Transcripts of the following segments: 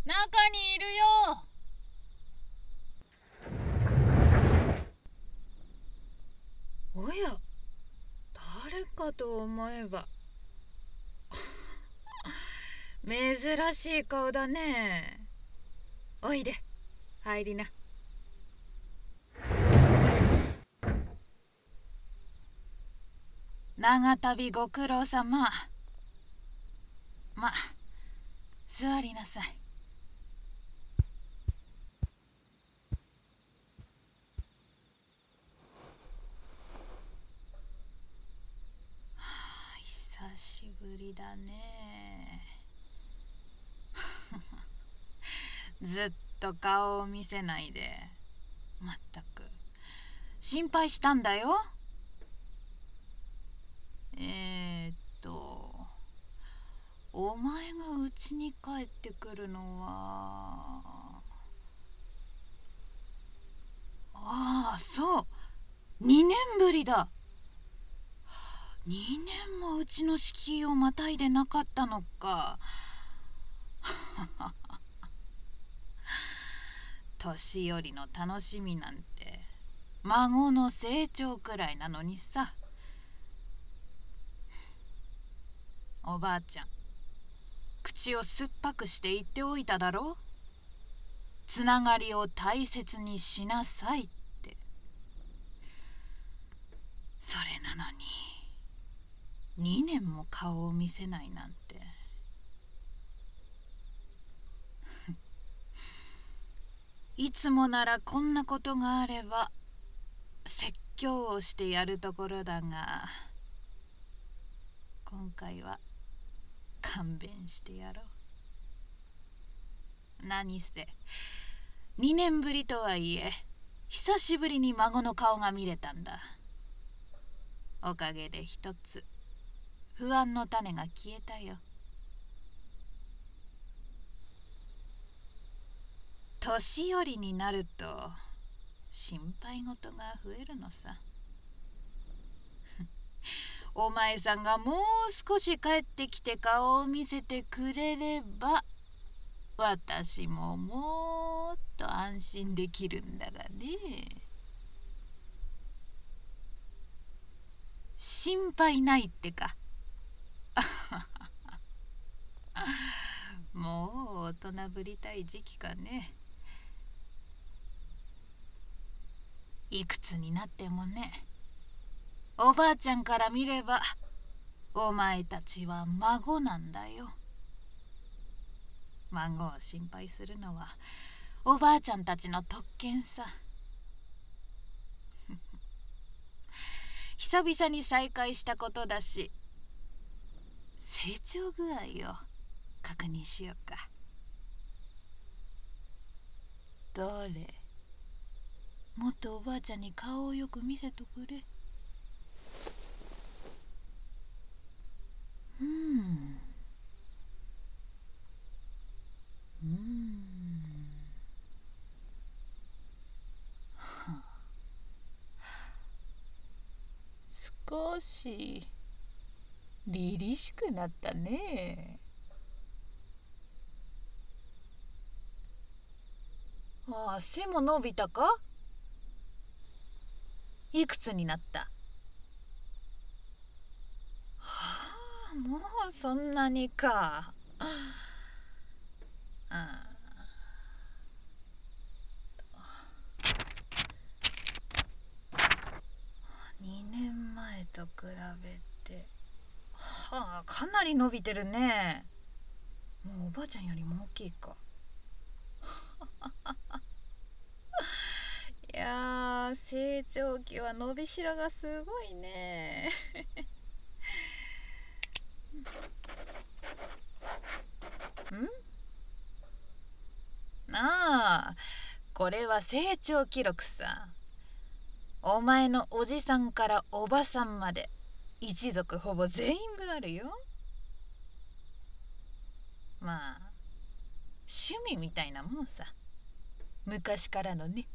中にいるよ。おや、誰かと思えば珍しい顔だね。おいで、入りな。長旅ご苦労様。座りなさい。久しぶりだね。ずっと顔を見せないで。まったく心配したんだよ。お前が家に帰ってくるのはそう2年ぶりだ。2年もうちの敷居をまたいでなかったのか。年寄りの楽しみなんて孫の成長くらいなのにさ。おばあちゃん、口を酸っぱくして言っておいただろう。つながりを大切にしなさいって。それなのに2年も顔を見せないなんて。いつもならこんなことがあれば説教をしてやるところだが、今回は勘弁してやろう。何せ2年ぶりとはいえ久しぶりに孫の顔が見れたんだ。おかげで一つ不安の種が消えたよ。年寄りになると心配事が増えるのさ。お前さんがもう少し帰ってきて顔を見せてくれれば私ももっと安心できるんだがね。心配ないってか。もう大人ぶりたい時期かね。いくつになってもね。おばあちゃんから見ればお前たちは孫なんだよ。孫を心配するのはおばあちゃんたちの特権さ。久々に再会したことだし成長具合を確認しようか。どれ、もっとおばあちゃんに顔をよく見せとくれ。少し凛々しくなったね。背も伸びたか。いくつになった。もうそんなにか。2年前と比べてかなり伸びてるね。もうおばあちゃんよりも大きいか。いや成長期は伸びしろがすごいね。これは成長記録さ。お前のおじさんからおばさんまで一族ほぼ全員分あるよ。趣味みたいなもんさ。昔からのね。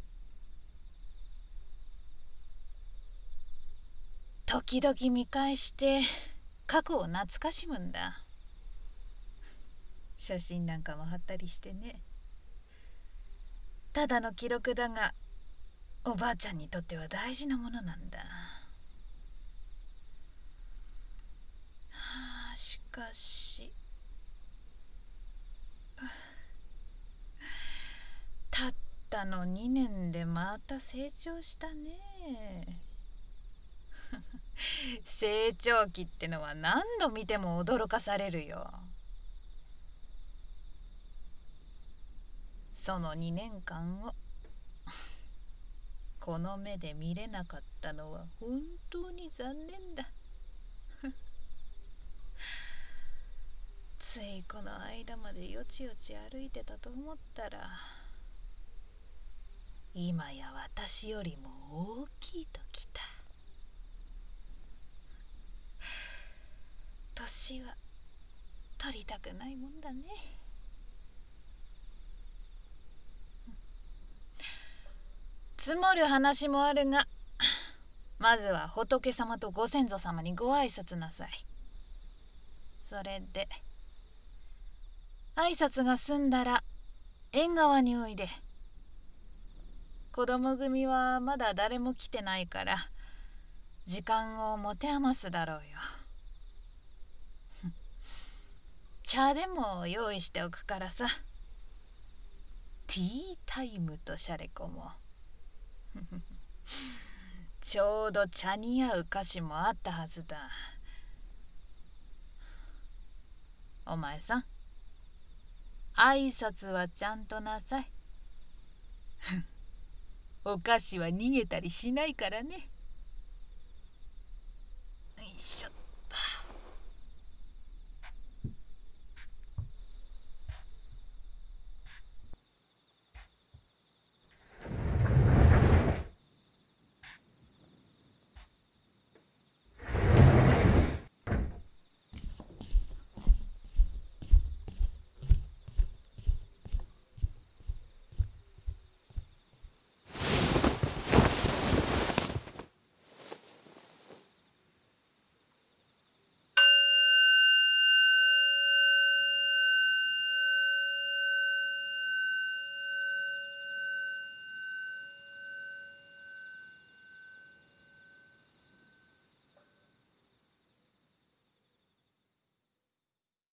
時々見返して過去を懐かしむんだ。 写真なんかも貼ったりしてね。ただの記録だが、おばあちゃんにとっては大事なものなんだ。しかしたったの2年でまた成長したね。成長期ってのは何度見ても驚かされるよ。その2年間をこの目で見れなかったのは本当に残念だ。ついこの間までよちよち歩いてたと思ったら、今や私よりも大きいときた。年は取りたくないもんだね。積もる話もあるが、まずは仏様とご先祖様にご挨拶なさい。それで挨拶が済んだら縁側においで。子供組はまだ誰も来てないから時間を持て余すだろうよ。茶でも用意しておくからさ。ティータイムとしゃれこもちょうど茶に合う歌詞もあったはずだ。お前さん、挨拶はちゃんとなさい。お菓子は逃げたりしないからね。よいしょ。